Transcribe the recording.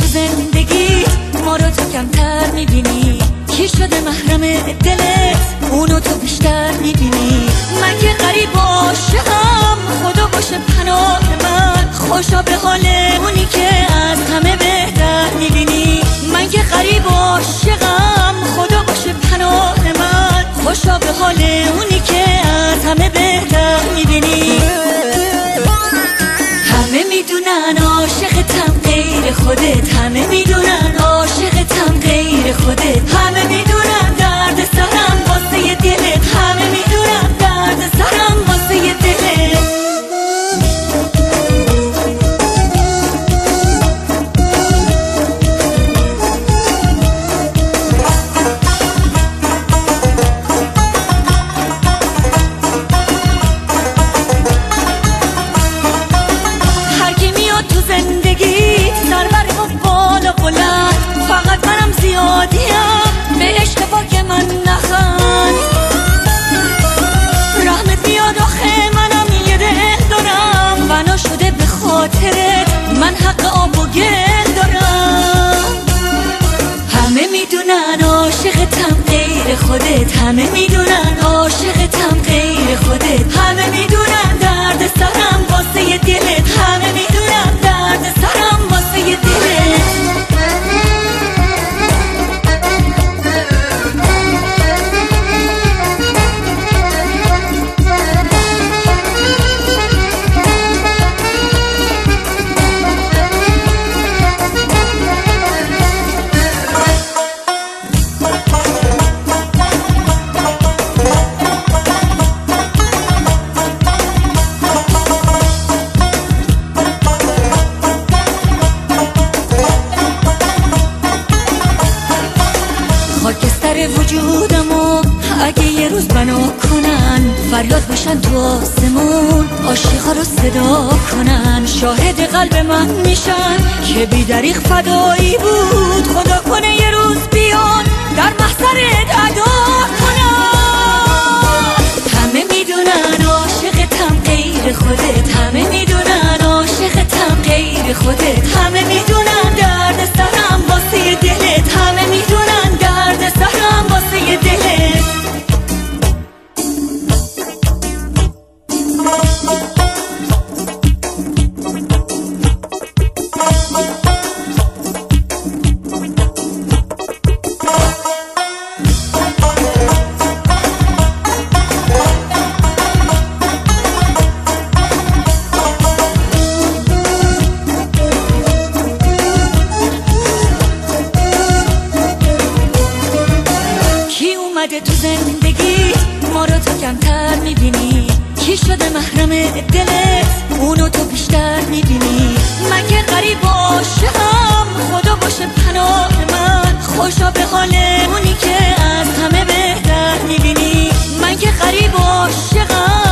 زندگی ما رو تو کمتر میبینی. کی شده محرم دلت اونو تو بیشتر میبینی. من که غریب عاشقم خدا باشه پناه من. خوشا به حال اونی که از همه بهتر میبینی. من که غریب عاشقم خدا باشه پناه من. خوشا به حال اونی که از همه بهتر میبینی. همه میدونن عاشقتم غیر خودت. همه میدونن عاشقتم غیر خودت. همه میدونن درد سرم واسه دلت. همه میدونن درد سرم واسه دلت. هر کی میاد تو زندگی سربره و بالا بلند. فقط منم زیادیم به عشق پاک من نخند. رحمت میاد آخه منم یه دل دارم. بنا شده به خاطرت من حق آب و گل دارم. همه میدونن عاشقتم غیر خودت. همه میدونن عاشقتم غیر خودت. همه میدونن درد سرم واسه دلت. همه میدونن درد سرم واسه دلت. خاکستر وجودمو اگه یه روز بنا کنن. فریاد باشن تو آسمون عاشقا رو صدا کنن. شاهد قلب من میشن که بی دریغ فدایی بود. خدا کنه یه روز بیان در محضرت ادا کنن. همه میدونن عاشقتم غیر خودت. همه میدونن عاشقتم غیر خودت. همه میدونن درد سرم واسه دلت. همه میدونن درد سرم واسه دلت. اومده تو زندگی ما رو تو کمتر میبینی. کی شده محرم دلت اونو تو بیشتر میبینی. من که غریب عاشقم خدا باشه پناه من. خوشا به حال اونی که از همه بهتر میبینی. من که غریب عاشقم